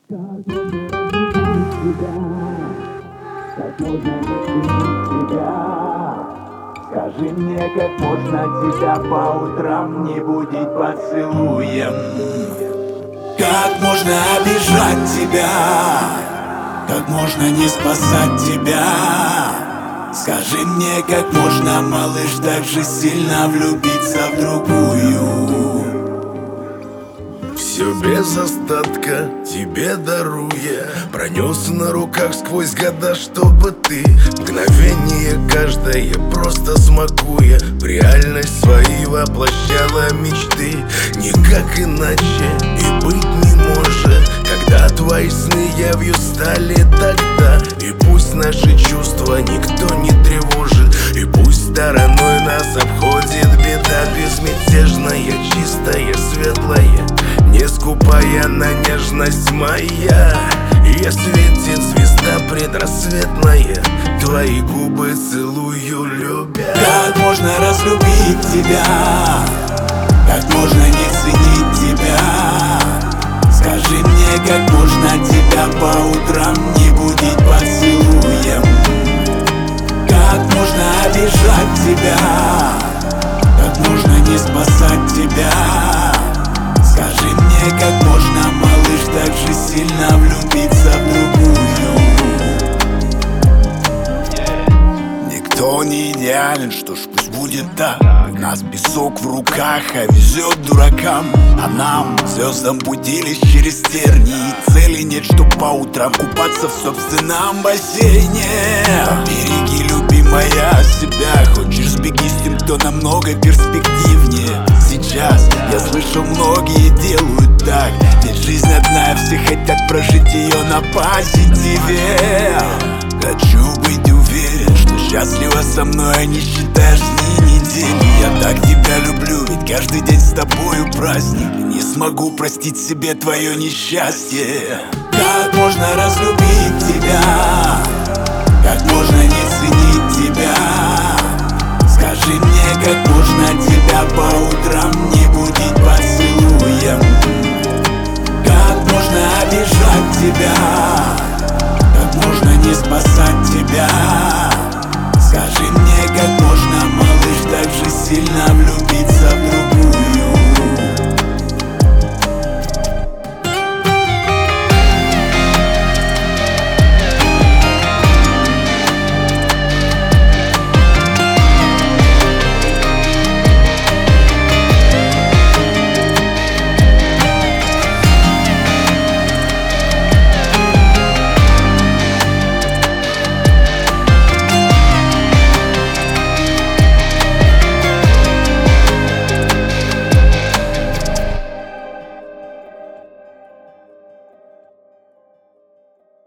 Как можно разлюбить тебя? Как можно не тебя? Скажи мне, как можно тебя по утрам не будить поцелуем? Как можно обижать тебя? Как можно не спасать тебя? Скажи мне, как можно, малыш, так же сильно влюбиться в другую? Все без остатка тебе даруя, пронес на руках сквозь года, чтобы ты мгновение каждое просто смакуя в реальность свои воплощала мечты. Никак иначе и быть не может, когда твои сны явью стали тогда. И пусть наши чувства никто не тревожит, и пусть стороной нас обходит беда, безмятежная, чистая, светлая, не скупая на нежность моя. Я светит звезда предрассветная, твои губы целую, любя. Как можно разлюбить тебя? Как можно не ценить тебя? Скажи мне, как можно тебя по утрам не будить поцелуем? Как можно обижать тебя? Как можно не спасать тебя? Скажи мне, как можно, малыш, так же сильно влюбиться в другую? Никто не идеален, что ж, пусть будет так. У нас песок в руках, а везет дуракам. А нам, звездам, будились через тернии, и цели нет, чтоб по утрам купаться в собственном бассейне. Береги, любимая, себя. Хочешь, сбеги с тем, кто намного перспективнее. Сейчас я слышал, многие делают так, ведь жизнь одна, все хотят прожить ее на позитиве. Хочу быть уверен, что счастлива со мной, а не считаешь дни, недели. Я так тебя люблю, ведь каждый день с тобою праздник. Не смогу простить себе твое несчастье. Как можно разлюбить тебя? Как можно не ценить тебя? Скажи мне, как можно тебя по утрам не будить поцелуем? Как можно обижать тебя? Как можно не спасать тебя? Скажи мне, как можно, малыш, так же сильно влюбиться в другую?